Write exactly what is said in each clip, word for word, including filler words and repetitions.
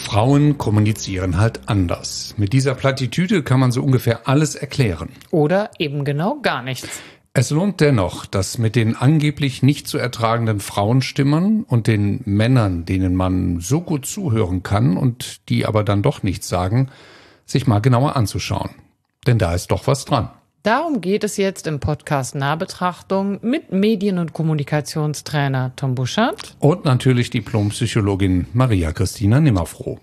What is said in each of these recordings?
Frauen kommunizieren halt anders. Mit dieser Plattitüde kann man so ungefähr alles erklären. Oder eben genau gar nichts. Es lohnt dennoch, dass mit den angeblich nicht zu ertragenden Frauenstimmen und den Männern, denen man so gut zuhören kann und die aber dann doch nichts sagen, sich mal genauer anzuschauen. Denn da ist doch was dran. Darum geht es jetzt im Podcast Nahbetrachtung mit Medien- und Kommunikationstrainer Tom Buschert. Und natürlich Diplompsychologin Maria Christina Nimmerfroh.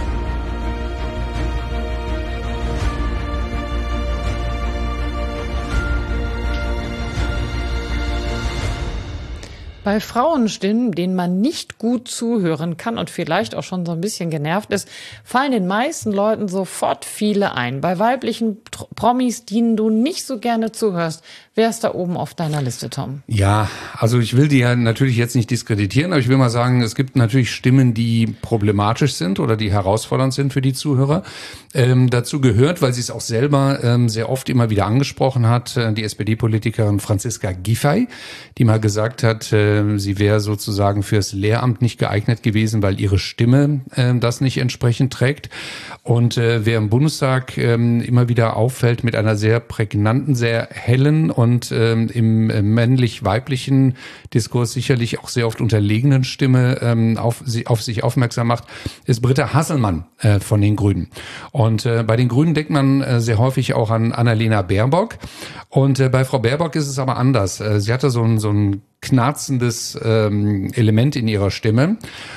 Bei Frauenstimmen, denen man nicht gut zuhören kann und vielleicht auch schon so ein bisschen genervt ist, fallen den meisten Leuten sofort viele ein. Bei weiblichen Promis, denen du nicht so gerne zuhörst, wer ist da oben auf deiner Liste, Tom? Ja, also ich will die ja natürlich jetzt nicht diskreditieren, aber ich will mal sagen, es gibt natürlich Stimmen, die problematisch sind oder die herausfordernd sind für die Zuhörer. Ähm, dazu gehört, weil sie es auch selber ähm, sehr oft immer wieder angesprochen hat, äh, die S P D-Politikerin Franziska Giffey, die mal gesagt hat, äh, sie wäre sozusagen fürs Lehramt nicht geeignet gewesen, weil ihre Stimme äh, das nicht entsprechend trägt. Und äh, wer im Bundestag äh, immer wieder auffällt mit einer sehr prägnanten, sehr hellen und äh, im äh, männlich-weiblichen Diskurs sicherlich auch sehr oft unterlegenen Stimme ähm, auf, sie, auf sich aufmerksam macht, ist Britta Hasselmann äh, von den Grünen. Und äh, bei den Grünen denkt man äh, sehr häufig auch an Annalena Baerbock. Und äh, bei Frau Baerbock ist es aber anders. Äh, sie hatte so ein, so ein knarzendes ähm, Element in ihrer Stimme.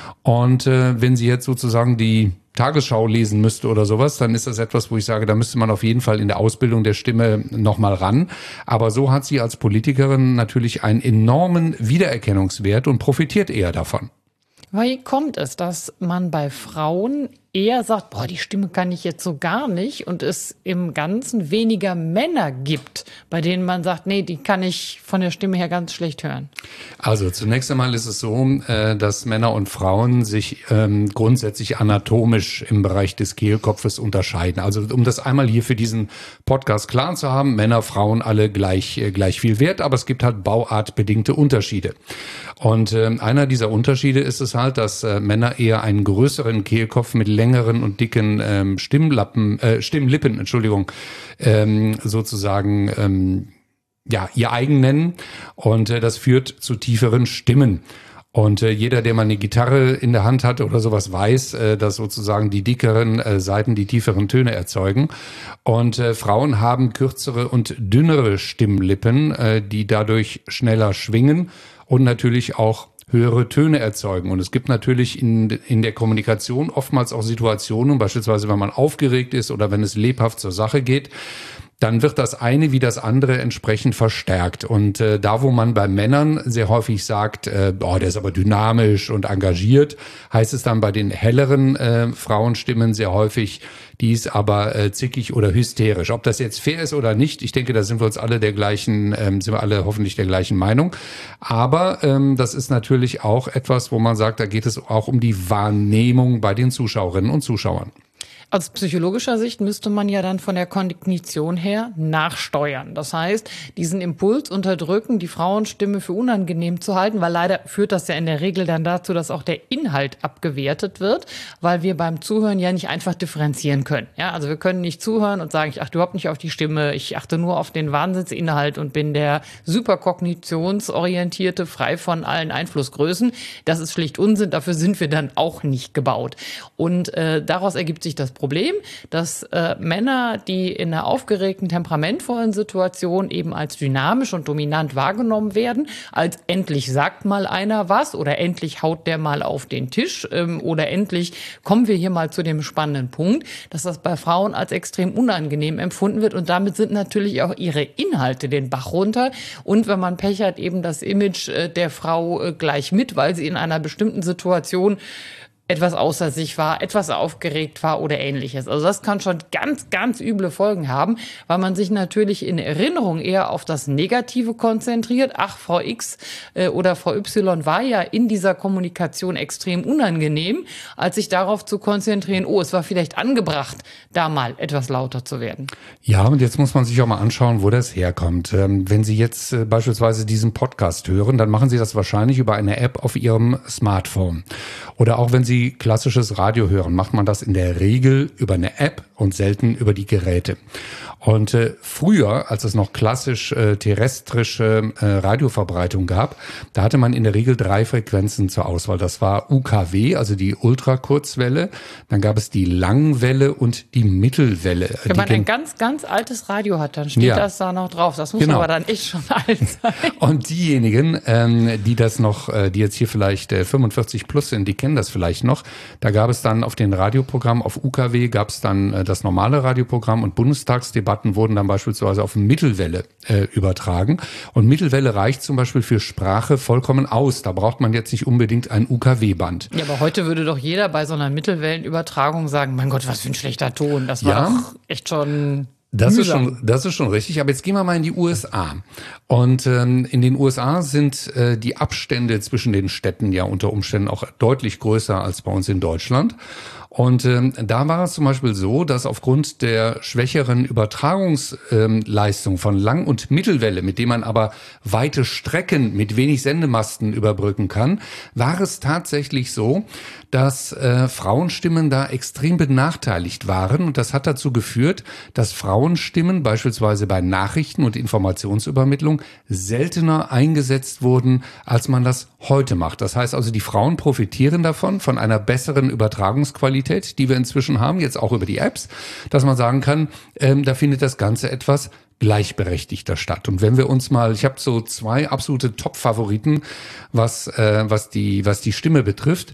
Und äh, wenn sie jetzt sozusagen die Tagesschau lesen müsste oder sowas, dann ist das etwas, wo ich sage, da müsste man auf jeden Fall in der Ausbildung der Stimme nochmal ran. Aber so hat sie als Politikerin natürlich einen enormen Wiedererkennungswert und profitiert eher davon. Wie kommt es, dass man bei Frauen eher sagt, boah, die Stimme kann ich jetzt so gar nicht und es im Ganzen weniger Männer gibt, bei denen man sagt, nee, die kann ich von der Stimme her ganz schlecht hören? Also zunächst einmal ist es so, dass Männer und Frauen sich grundsätzlich anatomisch im Bereich des Kehlkopfes unterscheiden. Also um das einmal hier für diesen Podcast klar zu haben, Männer, Frauen alle gleich, gleich viel wert, aber es gibt halt bauartbedingte Unterschiede. Und einer dieser Unterschiede ist es halt, dass Männer eher einen größeren Kehlkopf mit längeren und dicken ähm, Stimmlappen, äh, Stimmlippen, Entschuldigung, ähm, sozusagen ähm, ja ihr eigen nennen. Und äh, das führt zu tieferen Stimmen. Und äh, jeder, der mal eine Gitarre in der Hand hat oder sowas, weiß, äh, dass sozusagen die dickeren äh, Saiten die tieferen Töne erzeugen. Und äh, Frauen haben kürzere und dünnere Stimmlippen, äh, die dadurch schneller schwingen und natürlich auch höhere Töne erzeugen. Und es gibt natürlich in, in der Kommunikation oftmals auch Situationen, beispielsweise wenn man aufgeregt ist oder wenn es lebhaft zur Sache geht, dann wird das eine wie das andere entsprechend verstärkt. Und äh, da, wo man bei Männern sehr häufig sagt, äh, oh, der ist aber dynamisch und engagiert, heißt es dann bei den helleren äh, Frauenstimmen sehr häufig, die ist aber äh, zickig oder hysterisch. Ob das jetzt fair ist oder nicht, ich denke, da sind wir uns alle der gleichen, ähm, sind wir alle hoffentlich der gleichen Meinung. Aber ähm, das ist natürlich auch etwas, wo man sagt, da geht es auch um die Wahrnehmung bei den Zuschauerinnen und Zuschauern. Aus psychologischer Sicht müsste man ja dann von der Kognition her nachsteuern. Das heißt, diesen Impuls unterdrücken, die Frauenstimme für unangenehm zu halten, weil leider führt das ja in der Regel dann dazu, dass auch der Inhalt abgewertet wird, weil wir beim Zuhören ja nicht einfach differenzieren können. Ja, also wir können nicht zuhören und sagen, ich achte überhaupt nicht auf die Stimme, ich achte nur auf den Wahnsinnsinhalt und bin der superkognitionsorientierte, frei von allen Einflussgrößen. Das ist schlicht Unsinn, dafür sind wir dann auch nicht gebaut. Und äh, daraus ergibt sich das Problem, dass äh, Männer, die in einer aufgeregten, temperamentvollen Situation eben als dynamisch und dominant wahrgenommen werden, als endlich sagt mal einer was oder endlich haut der mal auf den Tisch ähm, oder endlich kommen wir hier mal zu dem spannenden Punkt, dass das bei Frauen als extrem unangenehm empfunden wird und damit sind natürlich auch ihre Inhalte den Bach runter und wenn man Pech hat, eben das Image äh, der Frau äh, gleich mit, weil sie in einer bestimmten Situation etwas außer sich war, etwas aufgeregt war oder Ähnliches. Also das kann schon ganz, ganz üble Folgen haben, weil man sich natürlich in Erinnerung eher auf das Negative konzentriert. Ach, Frau X äh, oder Frau Y war ja in dieser Kommunikation extrem unangenehm, als sich darauf zu konzentrieren, oh, es war vielleicht angebracht, da mal etwas lauter zu werden. Ja, und jetzt muss man sich auch mal anschauen, wo das herkommt. Ähm, wenn Sie jetzt äh, beispielsweise diesen Podcast hören, dann machen Sie das wahrscheinlich über eine App auf Ihrem Smartphone. Oder auch wenn Sie klassisches Radio hören, macht man das in der Regel über eine App und selten über die Geräte. Und äh, früher, als es noch klassisch äh, terrestrische äh, Radioverbreitung gab, da hatte man in der Regel drei Frequenzen zur Auswahl. Das war U K W, also die Ultrakurzwelle, dann gab es die Langwelle und die Mittelwelle. Wenn die man ein ganz, ganz altes Radio hat, dann steht ja. das da noch drauf. Das muss genau. aber dann echt schon alt sein. Und diejenigen, ähm, die das noch, äh, die jetzt hier vielleicht äh, fünfundvierzig plus sind, die kennen das vielleicht noch. Da gab es dann auf den Radioprogrammen, auf U K W gab es dann äh, das normale Radioprogramm und Bundestagsdebatten wurden dann beispielsweise auf Mittelwelle äh, übertragen. Und Mittelwelle reicht zum Beispiel für Sprache vollkommen aus. Da braucht man jetzt nicht unbedingt ein U K W-Band. Ja, aber heute würde doch jeder bei so einer Mittelwellenübertragung sagen, mein Gott, was für ein schlechter Ton. Das war ja, doch echt schon... Das ist schon, das ist schon richtig. Aber jetzt gehen wir mal in die U S A. Und ähm, in den U S A sind äh, die Abstände zwischen den Städten ja unter Umständen auch deutlich größer als bei uns in Deutschland. Und ähm, da war es zum Beispiel so, dass aufgrund der schwächeren Übertragungsleistung ähm, von Lang- und Mittelwelle, mit dem man aber weite Strecken mit wenig Sendemasten überbrücken kann, war es tatsächlich so, dass äh, Frauenstimmen da extrem benachteiligt waren. Und das hat dazu geführt, dass Frauenstimmen beispielsweise bei Nachrichten und Informationsübermittlung seltener eingesetzt wurden, als man das heute macht. Das heißt also, die Frauen profitieren davon, von einer besseren Übertragungsqualität, die wir inzwischen haben, jetzt auch über die Apps, dass man sagen kann, ähm, da findet das Ganze etwas gleichberechtigter statt. Und wenn wir uns mal, ich habe so zwei absolute Top-Favoriten, was äh, was die was die Stimme betrifft.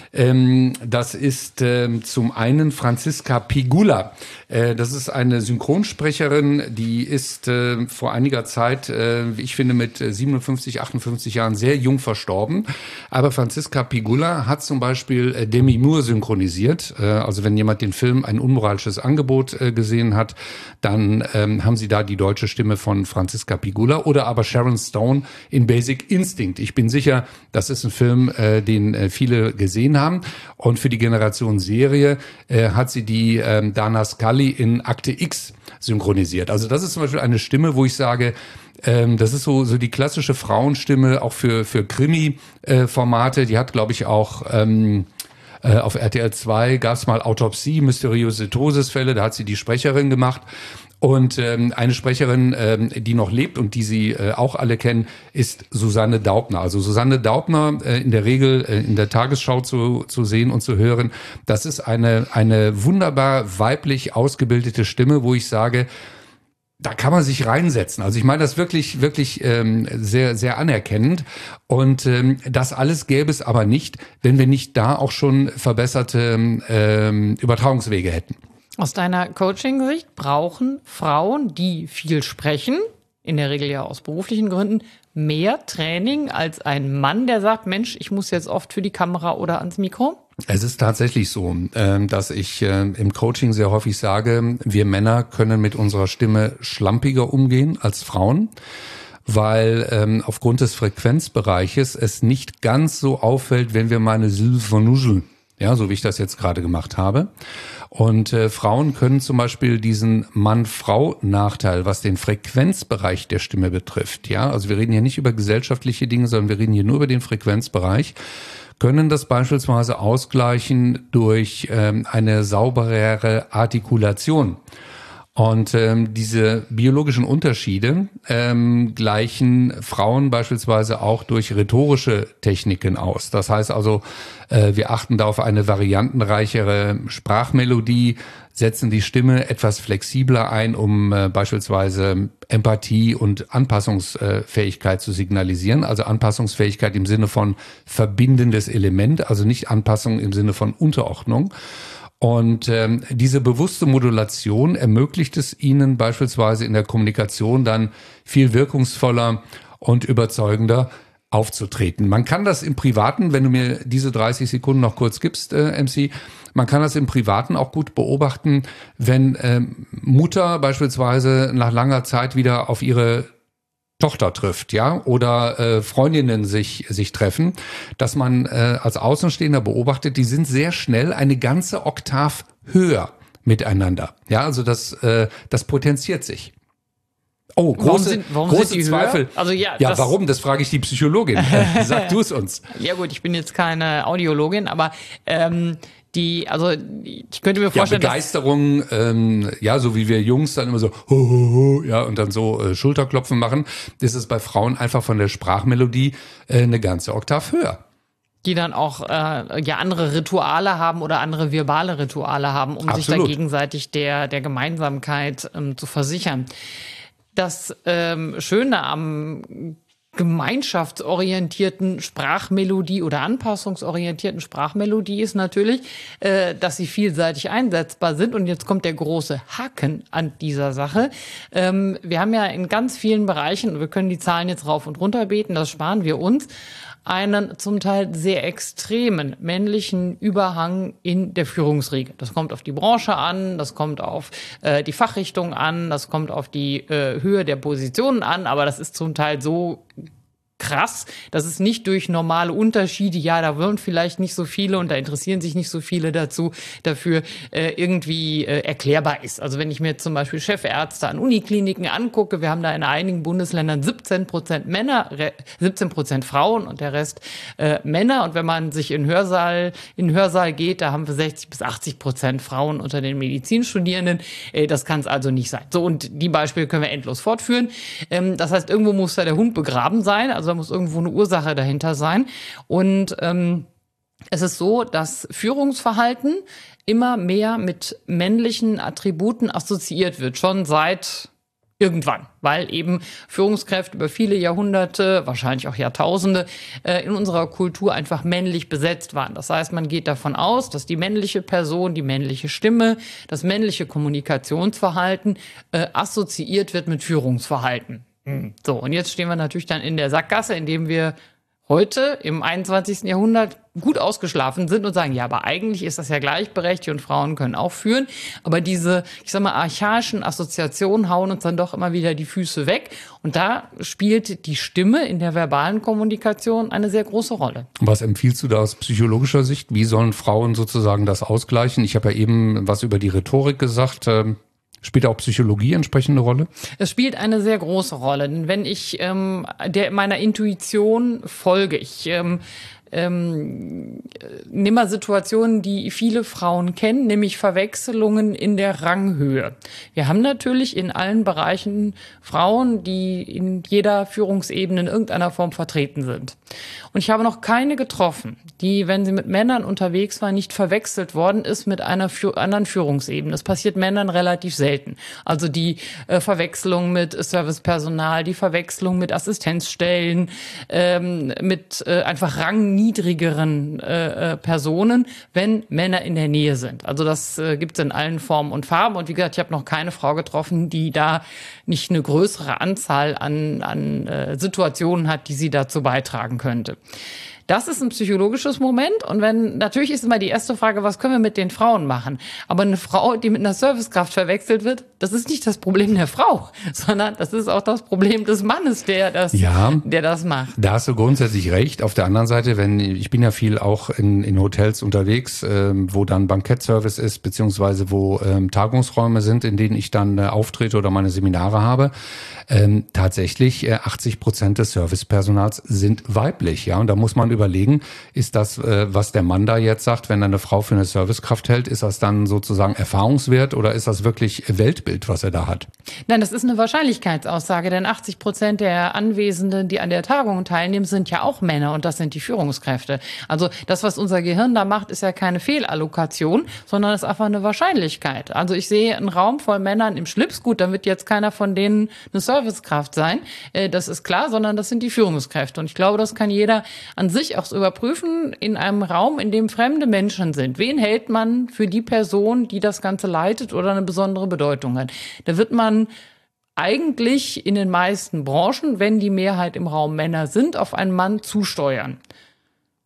Ähm, das ist ähm, zum einen Franziska Pigula. Äh, das ist eine Synchronsprecherin, die ist äh, vor einiger Zeit, äh, ich finde, mit siebenundfünfzig, achtundfünfzig Jahren sehr jung verstorben. Aber Franziska Pigula hat zum Beispiel äh, Demi Moore synchronisiert. Äh, also wenn jemand den Film Ein unmoralisches Angebot äh, gesehen hat, dann ähm, haben Sie da die deutsche Stimme von Franziska Pigula oder aber Sharon Stone in Basic Instinct. Ich bin sicher, das ist ein Film, äh, den äh, viele gesehen haben. Und für die Generation Serie äh, hat sie die äh, Dana Scully in Akte X synchronisiert. Also das ist zum Beispiel eine Stimme, wo ich sage, ähm, das ist so so die klassische Frauenstimme auch für für Krimi-Formate. Äh, die hat, glaube ich, auch ähm, äh, auf R T L zwei gab es mal Autopsie, mysteriöse Todesfälle. Da hat sie die Sprecherin gemacht. Und ähm, eine Sprecherin, ähm, die noch lebt und die Sie äh, auch alle kennen, ist Susanne Daubner. Also Susanne Daubner äh, in der Regel äh, in der Tagesschau zu zu sehen und zu hören. Das ist eine eine wunderbar weiblich ausgebildete Stimme, wo ich sage, da kann man sich reinsetzen. Also ich meine das wirklich wirklich ähm, sehr sehr anerkennend. Und ähm, das alles gäbe es aber nicht, wenn wir nicht da auch schon verbesserte ähm, Übertragungswege hätten. Aus deiner Coaching-Sicht brauchen Frauen, die viel sprechen, in der Regel ja aus beruflichen Gründen, mehr Training als ein Mann, der sagt, Mensch, ich muss jetzt oft für die Kamera oder ans Mikro? Es ist tatsächlich so, dass ich im Coaching sehr häufig sage, wir Männer können mit unserer Stimme schlampiger umgehen als Frauen, weil ähm, aufgrund des Frequenzbereiches es nicht ganz so auffällt, wenn wir mal eine Silbe vernuscheln. Ja, so wie ich das jetzt gerade gemacht habe. Und äh, Frauen können zum Beispiel diesen Mann-Frau-Nachteil, was den Frequenzbereich der Stimme betrifft, ja, also wir reden hier nicht über gesellschaftliche Dinge, sondern wir reden hier nur über den Frequenzbereich, können das beispielsweise ausgleichen durch ähm, eine sauberere Artikulation. Und ähm, diese biologischen Unterschiede ähm, gleichen Frauen beispielsweise auch durch rhetorische Techniken aus. Das heißt also, äh, wir achten da auf eine variantenreichere Sprachmelodie, setzen die Stimme etwas flexibler ein, um äh, beispielsweise Empathie und Anpassungsfähigkeit zu signalisieren. Also Anpassungsfähigkeit im Sinne von verbindendes Element, also nicht Anpassung im Sinne von Unterordnung. Und ähm, diese bewusste Modulation ermöglicht es Ihnen beispielsweise in der Kommunikation dann viel wirkungsvoller und überzeugender aufzutreten. Man kann das im Privaten, wenn du mir diese dreißig Sekunden noch kurz gibst, äh, M C, man kann das im Privaten auch gut beobachten, wenn ähm, Mutter beispielsweise nach langer Zeit wieder auf ihre Tochter trifft, ja, oder äh, Freundinnen sich sich treffen, dass man äh, als Außenstehender beobachtet, die sind sehr schnell eine ganze Oktav höher miteinander. Ja, also das äh, das potenziert sich. Oh, große, warum sind, warum große sind die Zweifel. Höher? Also ja, ja das, warum? Das frage ich die Psychologin. Sag du es uns. Ja gut, ich bin jetzt keine Audiologin, aber ähm, die, also ich könnte mir vorstellen, ja, Begeisterung, ähm, ja, so wie wir Jungs dann immer so, ho, ho, ho, ja, und dann so äh, Schulterklopfen machen, ist es bei Frauen einfach von der Sprachmelodie äh, eine ganze Oktav höher. Die dann auch äh, ja andere Rituale haben oder andere verbale Rituale haben, um Absolut. sich da gegenseitig der der Gemeinsamkeit ähm, zu versichern. Das ähm, Schöne am gemeinschaftsorientierten Sprachmelodie oder anpassungsorientierten Sprachmelodie ist natürlich, äh, dass sie vielseitig einsetzbar sind. Und jetzt kommt der große Haken an dieser Sache. Ähm, wir haben ja in ganz vielen Bereichen, wir können die Zahlen jetzt rauf und runter beten, das sparen wir uns, einen zum Teil sehr extremen männlichen Überhang in der Führungsriege. Das kommt auf die Branche an, das kommt auf äh, die Fachrichtung an, das kommt auf die äh, Höhe der Positionen an, aber das ist zum Teil so krass, dass es nicht durch normale Unterschiede, ja, da wollen vielleicht nicht so viele und da interessieren sich nicht so viele dazu, dafür äh, irgendwie äh, erklärbar ist. Also wenn ich mir zum Beispiel Chefärzte an Unikliniken angucke, wir haben da in einigen Bundesländern siebzehn Prozent Männer, siebzehn Prozent Frauen und der Rest äh, Männer. Und wenn man sich in Hörsaal, in Hörsaal geht, da haben wir sechzig bis achtzig Prozent Frauen unter den Medizinstudierenden. Äh, das kann es also nicht sein. So, und die Beispiele können wir endlos fortführen. Ähm, das heißt, irgendwo muss da der Hund begraben sein. Also da muss irgendwo eine Ursache dahinter sein. Und ähm, es ist so, dass Führungsverhalten immer mehr mit männlichen Attributen assoziiert wird, schon seit irgendwann, weil eben Führungskräfte über viele Jahrhunderte, wahrscheinlich auch Jahrtausende, äh, in unserer Kultur einfach männlich besetzt waren. Das heißt, man geht davon aus, dass die männliche Person, die männliche Stimme, das männliche Kommunikationsverhalten äh, assoziiert wird mit Führungsverhalten. So, und jetzt stehen wir natürlich dann in der Sackgasse, indem wir heute im einundzwanzigsten Jahrhundert gut ausgeschlafen sind und sagen, ja, aber eigentlich ist das ja gleichberechtigt und Frauen können auch führen. Aber diese, ich sag mal, archaischen Assoziationen hauen uns dann doch immer wieder die Füße weg. Und da spielt die Stimme in der verbalen Kommunikation eine sehr große Rolle. Was empfiehlst du da aus psychologischer Sicht? Wie sollen Frauen sozusagen das ausgleichen? Ich habe ja eben was über die Rhetorik gesagt. Spielt auch Psychologie entsprechende Rolle? Es spielt eine sehr große Rolle. Denn wenn ich ähm, der meiner Intuition folge, ich ähm, ähm, nimm mal Situationen, die viele Frauen kennen, nämlich Verwechslungen in der Ranghöhe. Wir haben natürlich in allen Bereichen Frauen, die in jeder Führungsebene in irgendeiner Form vertreten sind. Und ich habe noch keine getroffen, die, wenn sie mit Männern unterwegs war, nicht verwechselt worden ist mit einer Fü- anderen Führungsebene. Das passiert Männern relativ selten. Also die äh, Verwechslung mit Servicepersonal, die Verwechslung mit Assistenzstellen, ähm, mit äh, einfach rangniedrigeren äh, äh, Personen, wenn Männer in der Nähe sind. Also das äh, gibt es in allen Formen und Farben. Und wie gesagt, ich habe noch keine Frau getroffen, die da nicht eine größere Anzahl an, an äh, Situationen hat, die sie dazu beitragen könnte. Das ist ein psychologisches Moment. Und wenn, natürlich ist immer die erste Frage, was können wir mit den Frauen machen? Aber eine Frau, die mit einer Servicekraft verwechselt wird, das ist nicht das Problem der Frau, sondern das ist auch das Problem des Mannes, der das, ja, der das macht. Da hast du grundsätzlich recht. Auf der anderen Seite, wenn, ich bin ja viel auch in, in Hotels unterwegs, ähm, wo dann Bankettservice ist, beziehungsweise wo ähm, Tagungsräume sind, in denen ich dann äh, auftrete oder meine Seminare habe. Ähm, tatsächlich äh, achtzig Prozent des Servicepersonals sind weiblich, ja, und da muss man überlegen, ist das, äh, was der Mann da jetzt sagt, wenn er eine Frau für eine Servicekraft hält, ist das dann sozusagen Erfahrungswert oder ist das wirklich Weltbild, was er da hat? Nein, das ist eine Wahrscheinlichkeitsaussage, denn achtzig Prozent der Anwesenden, die an der Tagung teilnehmen, sind ja auch Männer und das sind die Führungskräfte. Also das, was unser Gehirn da macht, ist ja keine Fehlallokation, sondern ist einfach eine Wahrscheinlichkeit. Also ich sehe einen Raum voll Männern im Schlips, gut, dann wird jetzt keiner von denen eine Servicekraft sein, das ist klar, sondern das sind die Führungskräfte. Und ich glaube, das kann jeder an sich auch überprüfen in einem Raum, in dem fremde Menschen sind. Wen hält man für die Person, die das Ganze leitet oder eine besondere Bedeutung hat? Da wird man eigentlich in den meisten Branchen, wenn die Mehrheit im Raum Männer sind, auf einen Mann zusteuern.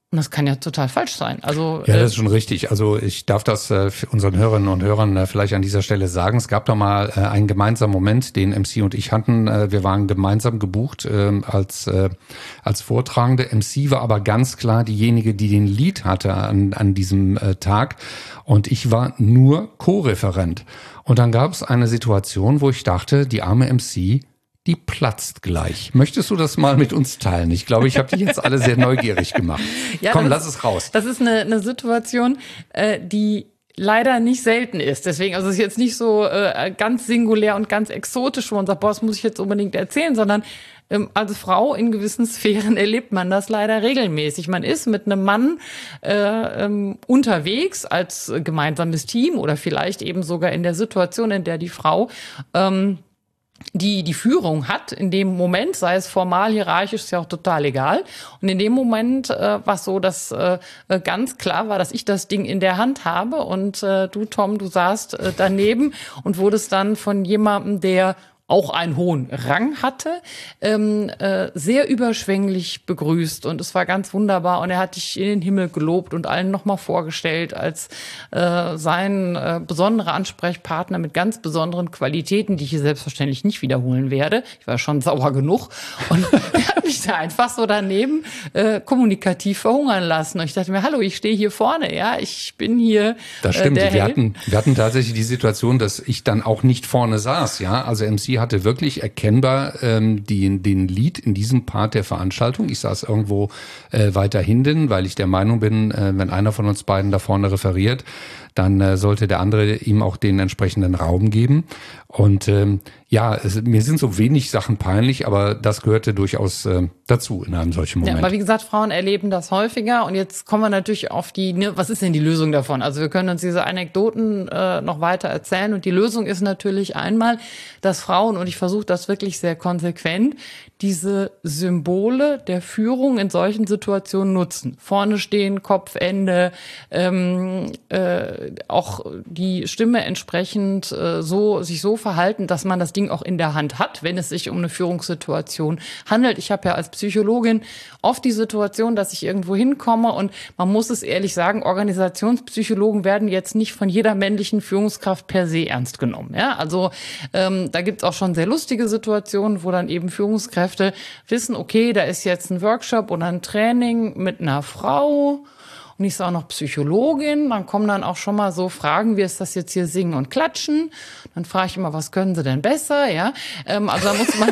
Und das kann ja total falsch sein. Also ja, das ist schon richtig. Also ich darf das äh, für unseren Hörerinnen und Hörern äh, vielleicht an dieser Stelle sagen. Es gab da mal äh, einen gemeinsamen Moment, den M C und ich hatten. Äh, wir waren gemeinsam gebucht äh, als äh, als Vortragende. M C war aber ganz klar diejenige, die den Lead hatte an an diesem äh, Tag. Und ich war nur Co-Referent. Und dann gab es eine Situation, wo ich dachte, die arme M C, die platzt gleich. Möchtest du das mal mit uns teilen? Ich glaube, ich habe die jetzt alle sehr neugierig gemacht. Ja, Komm, lass es raus. Das ist eine, eine Situation, äh, die leider nicht selten ist. Deswegen, also es ist jetzt nicht so äh, ganz singulär und ganz exotisch, wo man sagt, boah, das muss ich jetzt unbedingt erzählen, sondern ähm, als Frau in gewissen Sphären erlebt man das leider regelmäßig. Man ist mit einem Mann äh, ähm, unterwegs als gemeinsames Team oder vielleicht eben sogar in der Situation, in der die Frau ähm, die die Führung hat in dem Moment, sei es formal, hierarchisch, ist ja auch total egal. Und in dem Moment äh, war es so, dass äh, ganz klar war, dass ich das Ding in der Hand habe und äh, du, Tom, du saßt äh, daneben und wurdest dann von jemandem, der auch einen hohen Rang hatte, ähm, äh, sehr überschwänglich begrüßt. Und es war ganz wunderbar. Und er hat dich in den Himmel gelobt und allen nochmal vorgestellt als äh, sein äh, besonderer Ansprechpartner mit ganz besonderen Qualitäten, die ich hier selbstverständlich nicht wiederholen werde. Ich war schon sauer genug. Und er hat mich da einfach so daneben äh, kommunikativ verhungern lassen. Und ich dachte mir, hallo, ich stehe hier vorne, ja, ich bin hier. Das stimmt. Äh, der wir, Held. hatten, wir hatten tatsächlich die Situation, dass ich dann auch nicht vorne saß, ja. Also M C hatte wirklich erkennbar ähm, die, den Lead in diesem Part der Veranstaltung. Ich saß irgendwo äh, weiter hinten, weil ich der Meinung bin, äh, wenn einer von uns beiden da vorne referiert, dann äh, sollte der andere ihm auch den entsprechenden Raum geben. Und ähm, ja, es, mir sind so wenig Sachen peinlich, aber das gehörte durchaus äh, dazu in einem solchen Moment. Ja, aber wie gesagt, Frauen erleben das häufiger. Und jetzt kommen wir natürlich auf die, ne, was ist denn die Lösung davon? Also wir können uns diese Anekdoten äh, noch weiter erzählen. Und die Lösung ist natürlich einmal, dass Frauen, und ich versuche das wirklich sehr konsequent, diese Symbole der Führung in solchen Situationen nutzen. Vorne stehen, Kopfende, ähm, äh, auch die Stimme entsprechend äh, so sich so verhalten, dass man das Ding auch in der Hand hat, wenn es sich um eine Führungssituation handelt. Ich habe ja als Psychologin oft die Situation, dass ich irgendwo hinkomme und man muss es ehrlich sagen, Organisationspsychologen werden jetzt nicht von jeder männlichen Führungskraft per se ernst genommen. Ja, also ähm, da gibt es auch schon sehr lustige Situationen, wo dann eben Führungskräfte wissen, okay, da ist jetzt ein Workshop oder ein Training mit einer Frau und ich ist auch noch Psychologin. Dann kommen dann auch schon mal so Fragen, wie ist das jetzt hier singen und klatschen? Dann frage ich immer, was können sie denn besser? Ja, ähm, also da muss man...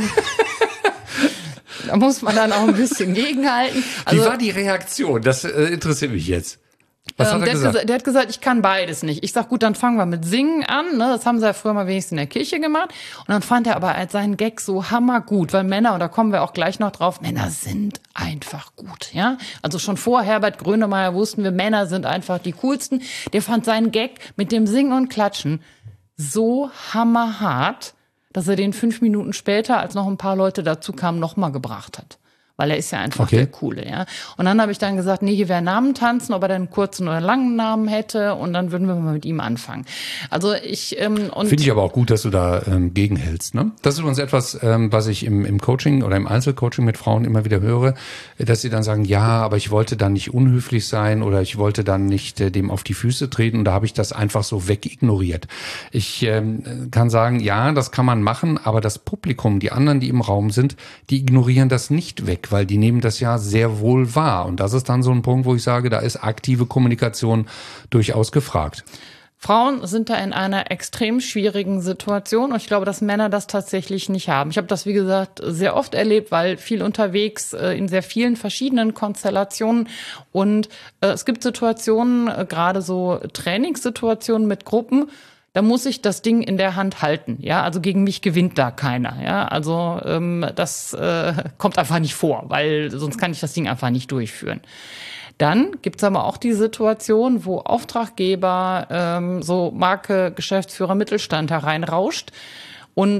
Da muss man dann auch ein bisschen gegenhalten. Also, wie war die Reaktion? Das äh, interessiert mich jetzt. Was ähm, hat er der, gesagt? Hat, der hat gesagt, ich kann beides nicht. Ich sag, gut, dann fangen wir mit Singen an. Ne? Das haben sie ja früher mal wenigstens in der Kirche gemacht. Und dann fand er aber als seinen Gag so hammergut, weil Männer, und da kommen wir auch gleich noch drauf, Männer sind einfach gut. Ja, also schon vor Herbert Grönemeyer wussten wir, Männer sind einfach die coolsten. Der fand seinen Gag mit dem Singen und Klatschen so hammerhart, dass er den fünf Minuten später, als noch ein paar Leute dazu kamen, nochmal gebracht hat. Weil er ist ja einfach okay. der Coole, ja. Und dann habe ich dann gesagt, nee, hier wäre Namen tanzen, ob er dann einen kurzen oder langen Namen hätte und dann würden wir mal mit ihm anfangen. Also ich ähm, und finde ich aber auch gut, dass du da ähm, gegenhältst, ne? Das ist übrigens etwas, ähm, was ich im, im Coaching oder im Einzelcoaching mit Frauen immer wieder höre, dass sie dann sagen, ja, aber ich wollte dann nicht unhöflich sein oder ich wollte dann nicht äh, dem auf die Füße treten und da habe ich das einfach so wegignoriert. Ich ähm, kann sagen, ja, das kann man machen, aber das Publikum, die anderen, die im Raum sind, die ignorieren das nicht weg, weil die nehmen das ja sehr wohl wahr. Und das ist dann so ein Punkt, wo ich sage, da ist aktive Kommunikation durchaus gefragt. Frauen sind da in einer extrem schwierigen Situation und ich glaube, dass Männer das tatsächlich nicht haben. Ich habe das, wie gesagt, sehr oft erlebt, weil viel unterwegs äh, in sehr vielen verschiedenen Konstellationen und äh, es gibt Situationen, äh, gerade so Trainingssituationen mit Gruppen, da muss ich das Ding in der Hand halten. Ja, also gegen mich gewinnt da keiner. Ja, also ähm, das äh, kommt einfach nicht vor, weil sonst kann ich das Ding einfach nicht durchführen. Dann gibt's aber auch die Situation, wo Auftraggeber, ähm, so Marke, Geschäftsführer, Mittelstand hereinrauscht und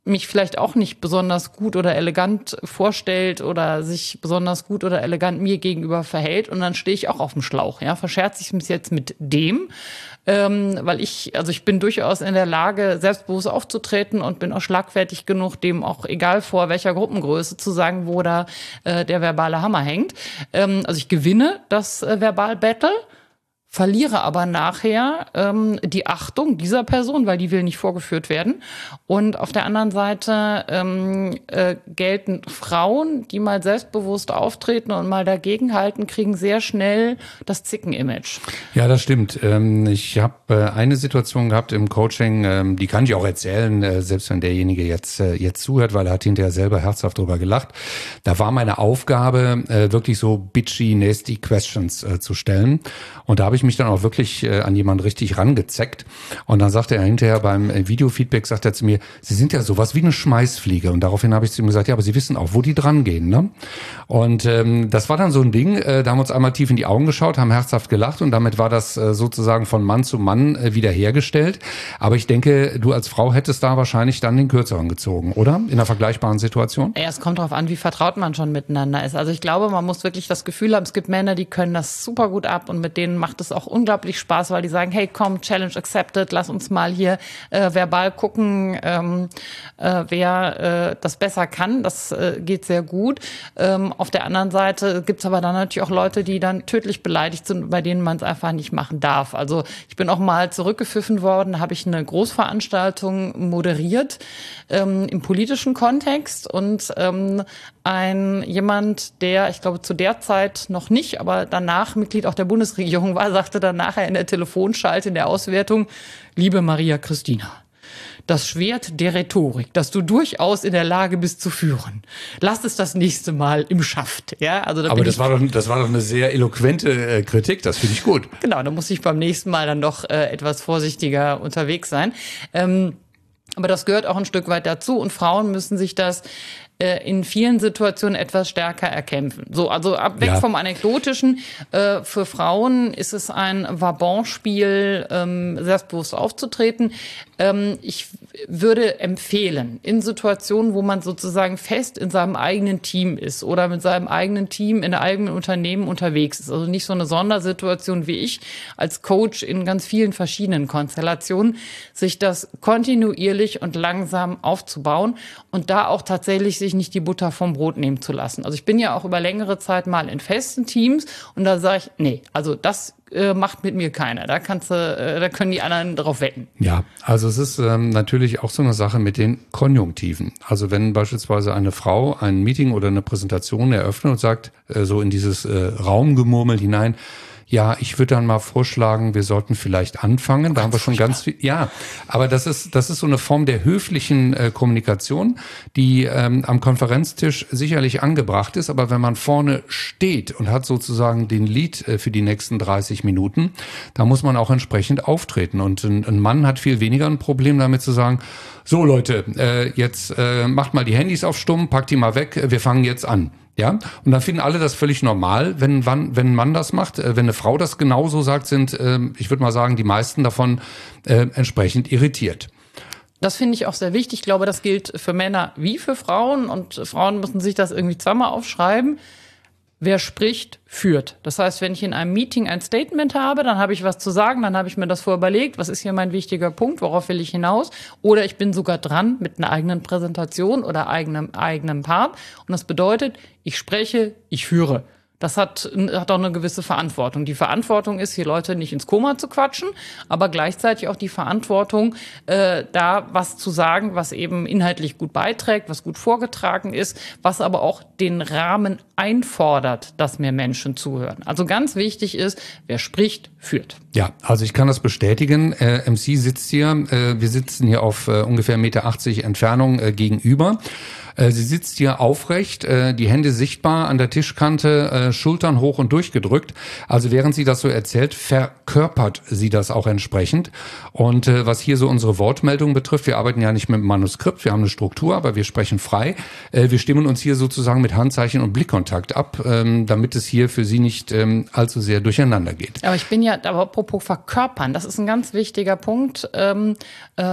mich vielleicht auch nicht besonders gut oder elegant vorstellt oder sich besonders gut oder elegant mir gegenüber verhält und dann stehe ich auch auf dem Schlauch. Ja, verscherze ich mich jetzt mit dem, ähm, weil ich, also ich bin durchaus in der Lage, selbstbewusst aufzutreten und bin auch schlagfertig genug, dem auch egal vor welcher Gruppengröße zu sagen, wo da äh, der verbale Hammer hängt. Ähm, also ich gewinne das äh, Verbal-Battle, verliere aber nachher ähm, die Achtung dieser Person, weil die will nicht vorgeführt werden. Und auf der anderen Seite ähm, äh, gelten Frauen, die mal selbstbewusst auftreten und mal dagegenhalten, kriegen sehr schnell das Zicken-Image. Ja, das stimmt. Ähm, ich habe äh, eine Situation gehabt im Coaching, ähm, die kann ich auch erzählen, äh, selbst wenn derjenige jetzt äh, jetzt zuhört, weil er hat hinterher selber herzhaft drüber gelacht. Da war meine Aufgabe, äh, wirklich so bitchy, nasty questions äh, zu stellen. Und da habe ich mich dann auch wirklich äh, an jemanden richtig rangezeckt. Und dann sagte er hinterher beim äh, Videofeedback, sagt er zu mir, Sie sind ja sowas wie eine Schmeißfliege. Und daraufhin habe ich zu ihm gesagt, ja, aber Sie wissen auch, wo die dran gehen, ne? Und ähm, das war dann so ein Ding, äh, da haben wir uns einmal tief in die Augen geschaut, haben herzhaft gelacht und damit war das äh, sozusagen von Mann zu Mann äh, wiederhergestellt. Aber ich denke, du als Frau hättest da wahrscheinlich dann den Kürzeren gezogen, oder? In einer vergleichbaren Situation? Ja, es kommt darauf an, wie vertraut man schon miteinander ist. Also ich glaube, man muss wirklich das Gefühl haben, es gibt Männer, die können das super gut ab und mit denen macht es auch unglaublich Spaß, weil die sagen, hey, komm, Challenge accepted, lass uns mal hier äh, verbal gucken, ähm, äh, wer äh, das besser kann. Das äh, geht sehr gut. Ähm, auf der anderen Seite gibt's aber dann natürlich auch Leute, die dann tödlich beleidigt sind, bei denen man es einfach nicht machen darf. Also ich bin auch mal zurückgepfiffen worden, habe ich eine Großveranstaltung moderiert ähm, im politischen Kontext und ähm, ein jemand, der, ich glaube zu der Zeit noch nicht, aber danach Mitglied auch der Bundesregierung war, sagte dann nachher in der Telefonschalte in der Auswertung, liebe Maria Christina, das Schwert der Rhetorik, dass du durchaus in der Lage bist zu führen. Lass es das nächste Mal im Schaft. Ja, also da aber das war, doch, das war doch eine sehr eloquente äh, Kritik, das finde ich gut. Genau, da muss ich beim nächsten Mal dann doch äh, etwas vorsichtiger unterwegs sein. Ähm, aber das gehört auch ein Stück weit dazu und Frauen müssen sich das äh, in vielen Situationen etwas stärker erkämpfen. So, also ab weg ja. vom Anekdotischen. Äh, für Frauen ist es ein Vabonspiel, ähm, selbstbewusst aufzutreten. Ähm, ich würde empfehlen, in Situationen, wo man sozusagen fest in seinem eigenen Team ist oder mit seinem eigenen Team in einem eigenen Unternehmen unterwegs ist, also nicht so eine Sondersituation wie ich als Coach in ganz vielen verschiedenen Konstellationen, sich das kontinuierlich und langsam aufzubauen und da auch tatsächlich sich nicht die Butter vom Brot nehmen zu lassen. Also ich bin ja auch über längere Zeit mal in festen Teams und da sage ich, nee, also das äh, macht mit mir keiner. Da kannst du, äh, da können die anderen drauf wetten. Ja, also es ist ähm, natürlich auch so eine Sache mit den Konjunktiven. Also wenn beispielsweise eine Frau ein Meeting oder eine Präsentation eröffnet und sagt, äh, so in dieses äh, Raumgemurmel hinein, ja, ich würde dann mal vorschlagen, wir sollten vielleicht anfangen. Da haben wir schon ganz viel. Ja, aber das ist das ist so eine Form der höflichen äh, Kommunikation, die ähm, am Konferenztisch sicherlich angebracht ist. Aber wenn man vorne steht und hat sozusagen den Lead äh, für die nächsten dreißig Minuten, da muss man auch entsprechend auftreten. Und ein, ein Mann hat viel weniger ein Problem damit zu sagen, so Leute, äh, jetzt äh, macht mal die Handys auf stumm, packt die mal weg, wir fangen jetzt an. Ja, und dann finden alle das völlig normal, wenn, wann, wenn ein Mann das macht. Wenn eine Frau das genauso sagt, sind, äh, ich würde mal sagen, die meisten davon äh, entsprechend irritiert. Das finde ich auch sehr wichtig. Ich glaube, das gilt für Männer wie für Frauen. Und Frauen müssen sich das irgendwie zweimal aufschreiben. Wer spricht, führt. Das heißt, wenn ich in einem Meeting ein Statement habe, dann habe ich was zu sagen, dann habe ich mir das vorüberlegt, was ist hier mein wichtiger Punkt, worauf will ich hinaus? Oder ich bin sogar dran mit einer eigenen Präsentation oder eigenem, eigenem Part. Und das bedeutet, ich spreche, ich führe. Das hat, hat auch eine gewisse Verantwortung. Die Verantwortung ist, hier Leute nicht ins Koma zu quatschen, aber gleichzeitig auch die Verantwortung, äh, da was zu sagen, was eben inhaltlich gut beiträgt, was gut vorgetragen ist, was aber auch den Rahmen einfordert, dass mir Menschen zuhören. Also ganz wichtig ist, wer spricht, führt. Ja, also ich kann das bestätigen. Äh, M C sitzt hier, äh, wir sitzen hier auf äh, ungefähr eins Komma achtzig Meter Entfernung äh, gegenüber. Sie sitzt hier aufrecht, die Hände sichtbar an der Tischkante, Schultern hoch und durchgedrückt. Also während sie das so erzählt, verkörpert sie das auch entsprechend. Und was hier so unsere Wortmeldung betrifft, wir arbeiten ja nicht mit einem Manuskript, wir haben eine Struktur, aber wir sprechen frei. Wir stimmen uns hier sozusagen mit Handzeichen und Blickkontakt ab, damit es hier für Sie nicht allzu sehr durcheinander geht. Aber ich bin ja, aber apropos verkörpern, das ist ein ganz wichtiger Punkt. Ähm, äh,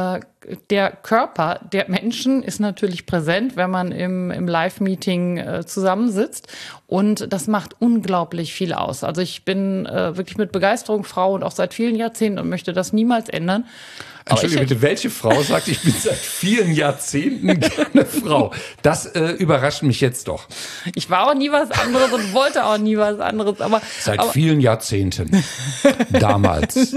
der Körper der Menschen ist natürlich präsent, wenn man im, im Live-Meeting äh, zusammensitzt. Und das macht unglaublich viel aus. Also ich bin äh, wirklich mit Begeisterung Frau und auch seit vielen Jahrzehnten und möchte das niemals ändern. Entschuldigung, bitte, welche Frau sagt, ich bin seit vielen Jahrzehnten gerne Frau? Das äh, überrascht mich jetzt doch. Ich war auch nie was anderes und wollte auch nie was anderes. Aber Seit aber vielen Jahrzehnten, damals,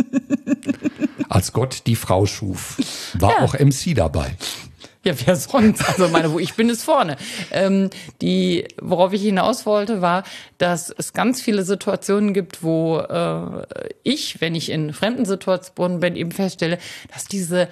als Gott die Frau schuf, war Ja. auch M C dabei. Ja, wer sonst? Also meine, wo ich bin, ist vorne. Ähm, die, worauf ich hinaus wollte, war, dass es ganz viele Situationen gibt, wo äh, ich, wenn ich in fremden Situationen bin, eben feststelle, dass diese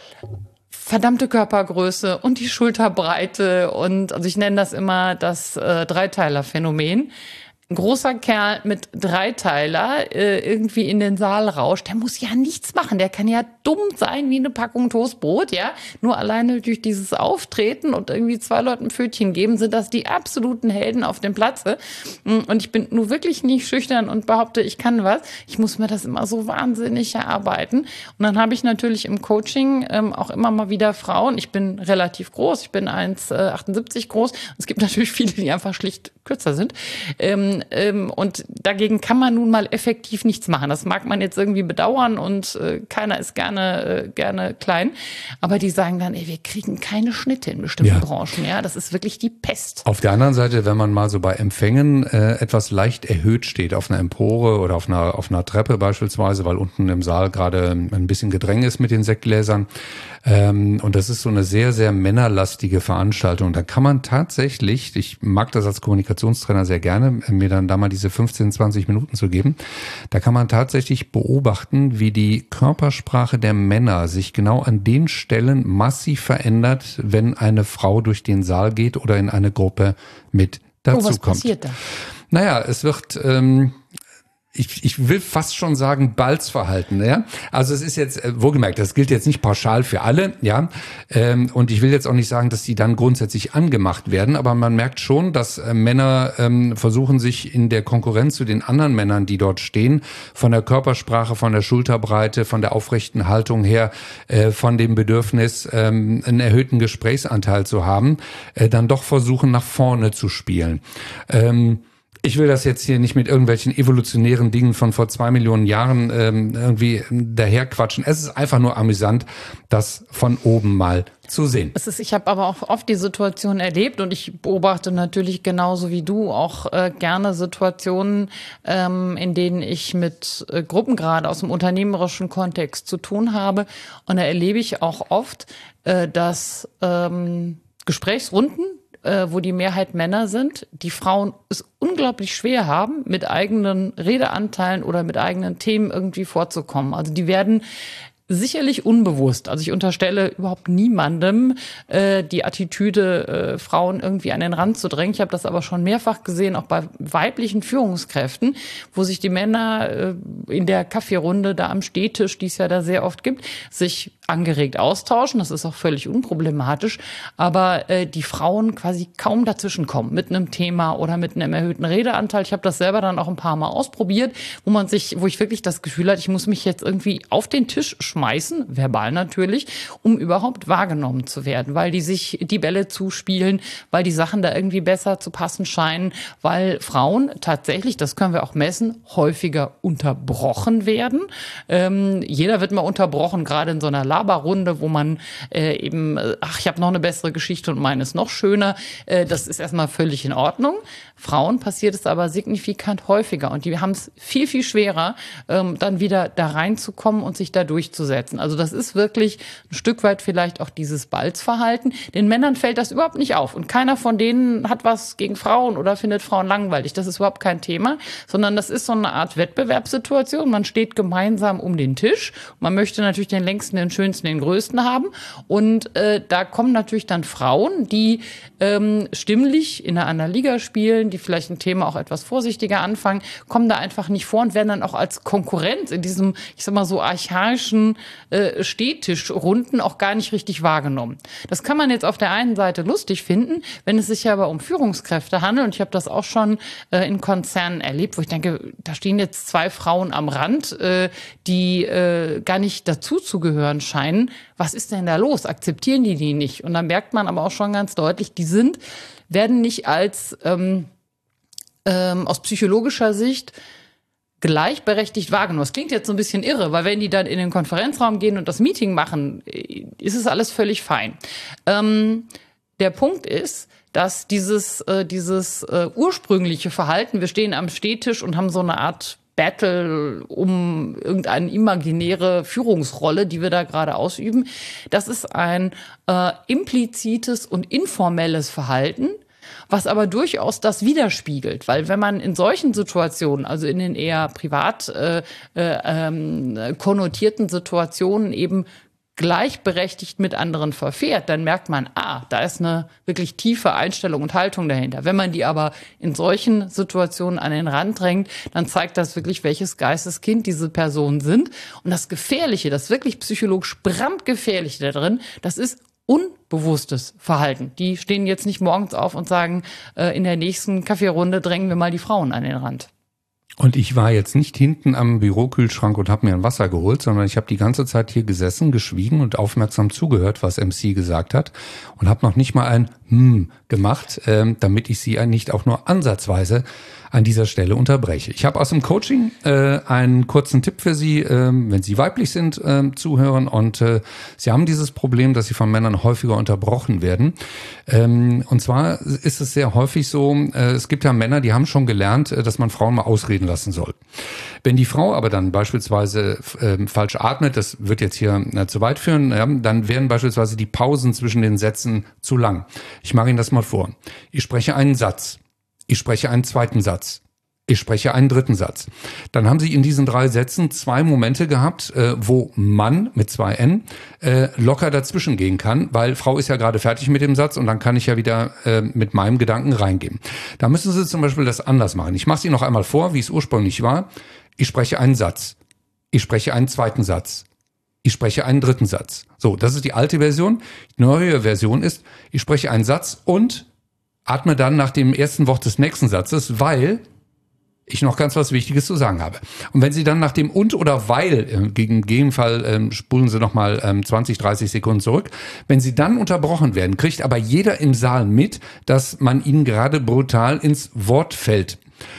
verdammte Körpergröße und die Schulterbreite und, also ich nenne das immer das äh, Dreiteiler-Phänomen. Ein großer Kerl mit Dreiteiler äh, irgendwie in den Saal rauscht, der muss ja nichts machen. Der kann ja dumm sein wie eine Packung Toastbrot, ja. Nur alleine durch dieses Auftreten und irgendwie zwei Leuten Pfötchen geben, sind das die absoluten Helden auf dem Platze. Und ich bin nur wirklich nicht schüchtern und behaupte, ich kann was. Ich muss mir das immer so wahnsinnig erarbeiten. Und dann habe ich natürlich im Coaching ähm, auch immer mal wieder Frauen. Ich bin relativ groß, ich bin eins Komma achtundsiebzig groß. Es gibt natürlich viele, die einfach schlicht kürzer sind. Ähm, Ähm, und dagegen kann man nun mal effektiv nichts machen. Das mag man jetzt irgendwie bedauern und äh, keiner ist gerne äh, gerne klein. Aber die sagen dann, ey, wir kriegen keine Schnitte in bestimmten Ja. Branchen. Ja, das ist wirklich die Pest. Auf der anderen Seite, wenn man mal so bei Empfängen äh, etwas leicht erhöht steht, auf einer Empore oder auf einer, auf einer Treppe beispielsweise, weil unten im Saal gerade ein bisschen Gedränge ist mit den Sektgläsern, ähm, und das ist so eine sehr, sehr männerlastige Veranstaltung, da kann man tatsächlich, ich mag das als Kommunikationstrainer sehr gerne, mir dann da mal diese fünfzehn, zwanzig Minuten zu geben, da kann man tatsächlich beobachten, wie die Körpersprache der Männer sich genau an den Stellen massiv verändert, wenn eine Frau durch den Saal geht oder in eine Gruppe mit dazu Oh, was kommt. passiert da? Naja, es wird, ähm, ich, ich will fast schon sagen, Balzverhalten, ja. Also es ist jetzt, äh, wohlgemerkt, das gilt jetzt nicht pauschal für alle, ja. Ähm, und ich will jetzt auch nicht sagen, dass die dann grundsätzlich angemacht werden, aber man merkt schon, dass äh, Männer ähm, versuchen, sich in der Konkurrenz zu den anderen Männern, die dort stehen, von der Körpersprache, von der Schulterbreite, von der aufrechten Haltung her, äh, von dem Bedürfnis, ähm, einen erhöhten Gesprächsanteil zu haben, äh, dann doch versuchen, nach vorne zu spielen. Ähm, Ich will das jetzt hier nicht mit irgendwelchen evolutionären Dingen von vor zwei Millionen Jahren ähm, irgendwie daherquatschen. Es ist einfach nur amüsant, das von oben mal zu sehen. Es ist, ich habe aber auch oft die Situation erlebt und ich beobachte natürlich genauso wie du auch äh, gerne Situationen, ähm, in denen ich mit äh, Gruppen gerade aus dem unternehmerischen Kontext zu tun habe. Und da erlebe ich auch oft, äh, dass ähm, Gesprächsrunden, wo die Mehrheit Männer sind, die Frauen es unglaublich schwer haben, mit eigenen Redeanteilen oder mit eigenen Themen irgendwie vorzukommen. Also die werden sicherlich unbewusst, also ich unterstelle überhaupt niemandem äh, die Attitüde, äh, Frauen irgendwie an den Rand zu drängen. Ich habe das aber schon mehrfach gesehen, auch bei weiblichen Führungskräften, wo sich die Männer äh, in der Kaffeerunde da am Stehtisch, die es ja da sehr oft gibt, sich angeregt austauschen. Das ist auch völlig unproblematisch. Aber äh, die Frauen quasi kaum dazwischen kommen mit einem Thema oder mit einem erhöhten Redeanteil. Ich habe das selber dann auch ein paar Mal ausprobiert, wo man sich, wo ich wirklich das Gefühl hatte, ich muss mich jetzt irgendwie auf den Tisch schmeißen, verbal natürlich, um überhaupt wahrgenommen zu werden, weil die sich die Bälle zuspielen, weil die Sachen da irgendwie besser zu passen scheinen, weil Frauen tatsächlich, das können wir auch messen, häufiger unterbrochen werden. Ähm, jeder wird mal unterbrochen, gerade in so einer Laberrunde, wo man äh, eben, ach, ich habe noch eine bessere Geschichte und meine ist noch schöner. Äh, das ist erstmal völlig in Ordnung. Frauen passiert es aber signifikant häufiger und die haben es viel, viel schwerer, ähm, dann wieder da reinzukommen und sich da durchzusetzen. Also das ist wirklich ein Stück weit vielleicht auch dieses Balzverhalten. Den Männern fällt das überhaupt nicht auf und keiner von denen hat was gegen Frauen oder findet Frauen langweilig. Das ist überhaupt kein Thema, sondern das ist so eine Art Wettbewerbssituation. Man steht gemeinsam um den Tisch. Man möchte natürlich den längsten, den schönsten, den größten haben und äh, da kommen natürlich dann Frauen, die ähm, stimmlich in einer anderen Liga spielen, die vielleicht ein Thema auch etwas vorsichtiger anfangen, kommen da einfach nicht vor und werden dann auch als Konkurrenz in diesem, ich sag mal so archaischen äh, Stehtischrunden auch gar nicht richtig wahrgenommen. Das kann man jetzt auf der einen Seite lustig finden, wenn es sich ja aber um Führungskräfte handelt und ich habe das auch schon äh, in Konzernen erlebt, wo ich denke, da stehen jetzt zwei Frauen am Rand, äh, die äh, gar nicht dazu zu gehören scheinen. erscheinen. Was ist denn da los? Akzeptieren die die nicht? Und dann merkt man aber auch schon ganz deutlich, die sind, werden nicht als ähm, ähm, aus psychologischer Sicht gleichberechtigt wahrgenommen. Das klingt jetzt so ein bisschen irre, weil wenn die dann in den Konferenzraum gehen und das Meeting machen, ist es alles völlig fein. Ähm, der Punkt ist, dass dieses, äh, dieses äh, ursprüngliche Verhalten, wir stehen am Stehtisch und haben so eine Art Battle um irgendeine imaginäre Führungsrolle, die wir da gerade ausüben, das ist ein äh, implizites und informelles Verhalten, was aber durchaus das widerspiegelt, weil wenn man in solchen Situationen, also in den eher privat äh, äh, ähm, konnotierten Situationen eben gleichberechtigt mit anderen verfährt, dann merkt man, ah, da ist eine wirklich tiefe Einstellung und Haltung dahinter. Wenn man die aber in solchen Situationen an den Rand drängt, dann zeigt das wirklich, welches Geisteskind diese Personen sind. Und das Gefährliche, das wirklich psychologisch brandgefährliche da drin, das ist unbewusstes Verhalten. Die stehen jetzt nicht morgens auf und sagen, äh, in der nächsten Kaffeerunde drängen wir mal die Frauen an den Rand. Und ich war jetzt nicht hinten am Bürokühlschrank und habe mir ein Wasser geholt, sondern ich habe die ganze Zeit hier gesessen, geschwiegen und aufmerksam zugehört, was M C gesagt hat und habe noch nicht mal ein Hm gemacht, ähm, damit ich sie nicht auch nur ansatzweise an dieser Stelle unterbreche. Ich habe aus dem Coaching äh, einen kurzen Tipp für Sie, äh, wenn Sie weiblich sind, äh, zuhören und äh, Sie haben dieses Problem, dass Sie von Männern häufiger unterbrochen werden. Ähm, und zwar ist es sehr häufig so, äh, es gibt ja Männer, die haben schon gelernt, äh, dass man Frauen mal ausreden lassen soll. Wenn die Frau aber dann beispielsweise äh, falsch atmet, das wird jetzt hier äh, zu weit führen, ja, dann werden beispielsweise die Pausen zwischen den Sätzen zu lang. Ich mache Ihnen das mal vor. Ich spreche einen Satz. Ich spreche einen zweiten Satz. Ich spreche einen dritten Satz. Dann haben Sie in diesen drei Sätzen zwei Momente gehabt, äh, wo Mann mit zwei N äh, locker dazwischen gehen kann, weil Frau ist ja gerade fertig mit dem Satz und dann kann ich ja wieder äh, mit meinem Gedanken reingehen. Da müssen Sie zum Beispiel das anders machen. Ich mache es Ihnen noch einmal vor, wie es ursprünglich war. Ich spreche einen Satz. Ich spreche einen zweiten Satz. Ich spreche einen dritten Satz. So, das ist die alte Version. Die neue Version ist, ich spreche einen Satz und atme dann nach dem ersten Wort des nächsten Satzes, weil ich noch ganz was Wichtiges zu sagen habe. Und wenn Sie dann nach dem und oder weil, äh, gegen Gegenfall ähm, spulen Sie nochmal ähm, zwanzig, dreißig Sekunden zurück, wenn Sie dann unterbrochen werden, kriegt aber jeder im Saal mit, dass man Ihnen gerade brutal ins Wort fällt.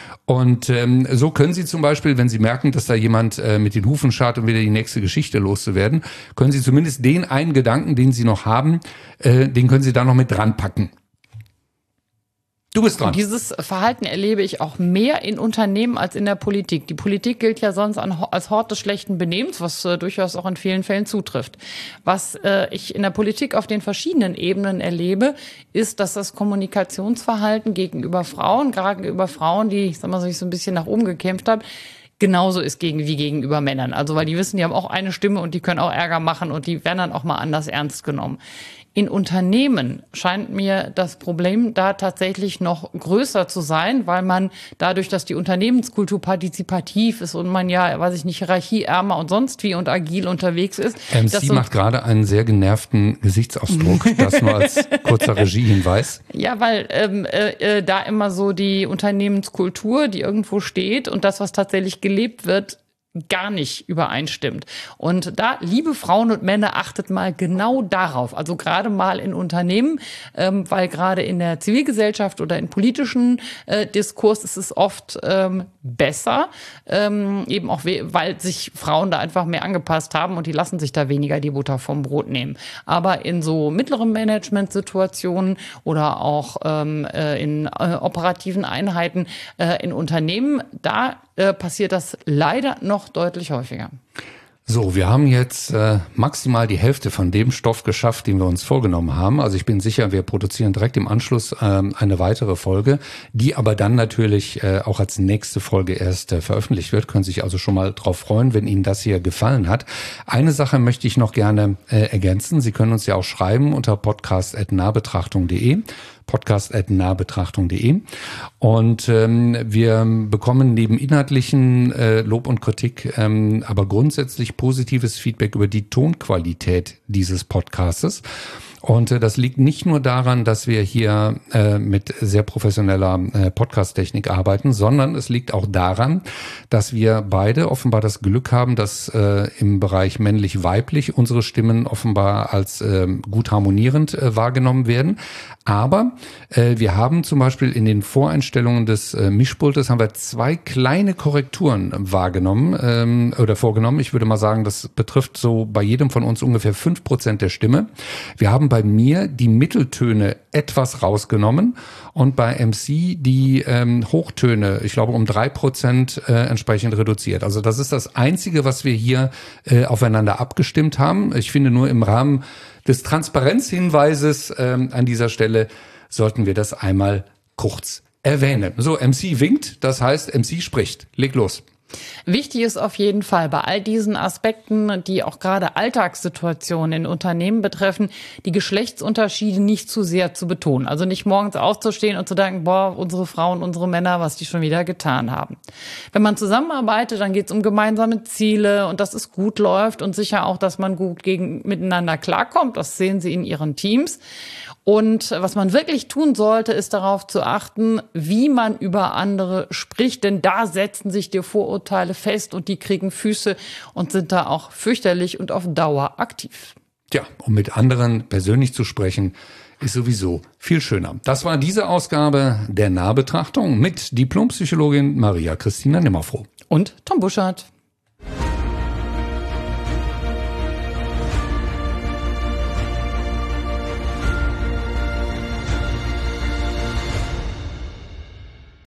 Und ähm, so können Sie zum Beispiel, wenn Sie merken, dass da jemand äh, mit den Hufen scharrt, um wieder die nächste Geschichte loszuwerden, können Sie zumindest den einen Gedanken, den Sie noch haben, äh, den können Sie da noch mit dran packen. Du bist dran. Und dieses Verhalten erlebe ich auch mehr in Unternehmen als in der Politik. Die Politik gilt ja sonst als Hort des schlechten Benehmens, was äh, durchaus auch in vielen Fällen zutrifft. Was äh, ich in der Politik auf den verschiedenen Ebenen erlebe, ist, dass das Kommunikationsverhalten gegenüber Frauen, gerade gegenüber Frauen, die, ich sag mal, sich so ein bisschen nach oben gekämpft haben, genauso ist gegen, wie gegenüber Männern. Also weil die wissen, die haben auch eine Stimme und die können auch Ärger machen und die werden dann auch mal anders ernst genommen. In Unternehmen scheint mir das Problem da tatsächlich noch größer zu sein, weil man dadurch, dass die Unternehmenskultur partizipativ ist und man ja, weiß ich nicht, hierarchieärmer und sonst wie und agil unterwegs ist. M C so macht gerade einen sehr genervten Gesichtsausdruck, das nur als kurzer Regiehinweis. Ja, weil ähm, äh, da immer so die Unternehmenskultur, die irgendwo steht und das, was tatsächlich gelebt wird, gar nicht übereinstimmt. Und da, liebe Frauen und Männer, achtet mal genau darauf. Also gerade mal in Unternehmen, ähm, weil gerade in der Zivilgesellschaft oder in politischen äh, Diskurs ist es oft ähm, besser, ähm, eben auch, weil sich Frauen da einfach mehr angepasst haben und die lassen sich da weniger die Butter vom Brot nehmen. Aber in so mittleren Management-Situationen oder auch ähm, äh, in äh, operativen Einheiten äh, in Unternehmen, da äh, passiert das leider noch deutlich häufiger. So, wir haben jetzt äh, maximal die Hälfte von dem Stoff geschafft, den wir uns vorgenommen haben. Also ich bin sicher, wir produzieren direkt im Anschluss ähm, eine weitere Folge, die aber dann natürlich äh, auch als nächste Folge erst äh, veröffentlicht wird. Können sich also schon mal drauf freuen, wenn Ihnen das hier gefallen hat. Eine Sache möchte ich noch gerne äh, ergänzen. Sie können uns ja auch schreiben unter podcast at nahbetrachtung punkt de. podcast at nahbetrachtung punkt de. Und ähm, wir bekommen neben inhaltlichen äh, Lob und Kritik ähm, aber grundsätzlich positives Feedback über die Tonqualität dieses Podcastes. Und äh, das liegt nicht nur daran, dass wir hier äh, mit sehr professioneller äh, Podcast-Technik arbeiten, sondern es liegt auch daran, dass wir beide offenbar das Glück haben, dass äh, im Bereich männlich-weiblich unsere Stimmen offenbar als äh, gut harmonierend äh, wahrgenommen werden. Aber äh, wir haben zum Beispiel in den Voreinstellungen des äh, Mischpultes haben wir zwei kleine Korrekturen wahrgenommen ähm, oder vorgenommen. Ich würde mal sagen, das betrifft so bei jedem von uns ungefähr fünf Prozent der Stimme. Wir haben bei mir die Mitteltöne etwas rausgenommen und bei M C die ähm, Hochtöne, ich glaube, um drei Prozent äh, entsprechend reduziert. Also das ist das Einzige, was wir hier äh, aufeinander abgestimmt haben. Ich finde, nur im Rahmen des Transparenzhinweises ähm, an dieser Stelle sollten wir das einmal kurz erwähnen. So, M C winkt, das heißt, M C spricht. Leg los. Wichtig ist auf jeden Fall bei all diesen Aspekten, die auch gerade Alltagssituationen in Unternehmen betreffen, die Geschlechtsunterschiede nicht zu sehr zu betonen. Also nicht morgens aufzustehen und zu denken, boah, unsere Frauen, unsere Männer, was die schon wieder getan haben. Wenn man zusammenarbeitet, dann geht es um gemeinsame Ziele und dass es gut läuft und sicher auch, dass man gut gegen, miteinander klarkommt. Das sehen Sie in Ihren Teams. Und was man wirklich tun sollte, ist darauf zu achten, wie man über andere spricht. Denn da setzen sich die Vorurteile fest und die kriegen Füße und sind da auch fürchterlich und auf Dauer aktiv. Tja, um mit anderen persönlich zu sprechen, ist sowieso viel schöner. Das war diese Ausgabe der Nahbetrachtung mit Diplompsychologin Maria Christina Nimmerfroh. Und Tom Buschert.